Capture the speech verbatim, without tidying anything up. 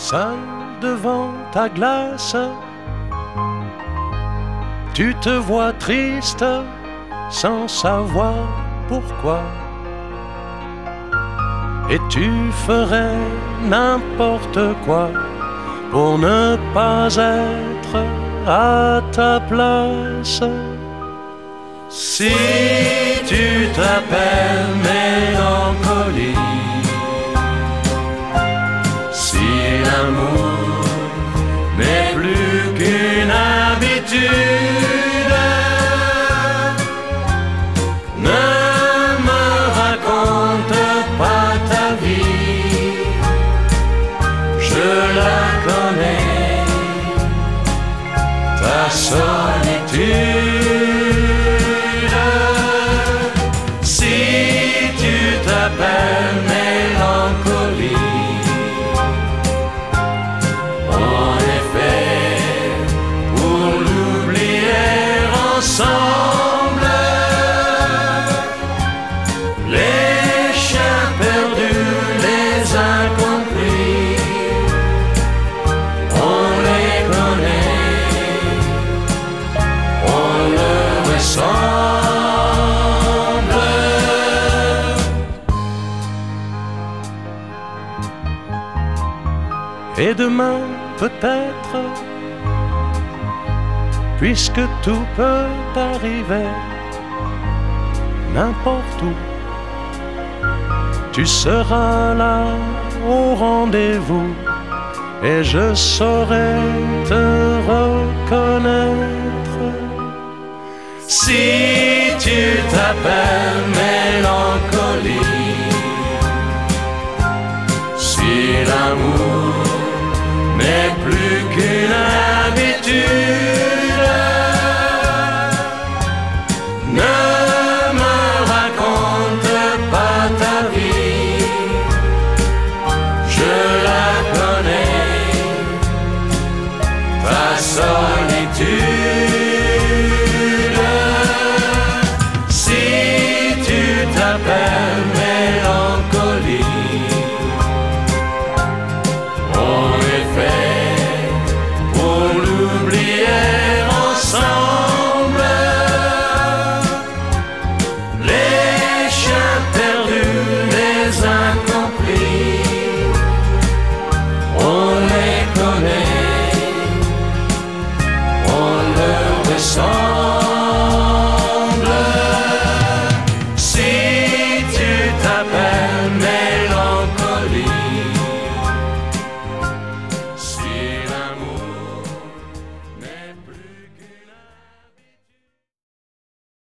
Seul devant ta glace, tu te vois triste sans savoir pourquoi. Et tu ferais n'importe quoi pour ne pas être à ta place. Si tu t'appelles mélancolie, si l'amour n'est plus qu'une habitude, ne me raconte pas ta vie, je la connais, ta solitude. Si tu t'appelles mélancolie, en effet, pour l'oublier ensemble, les chiens perdus, les incompris, on les connaît, on leur ressemble. Et demain peut-être, puisque tout peut arriver, n'importe où, tu seras là au rendez-vous, et je saurai te reconnaître. Si tu t'appelles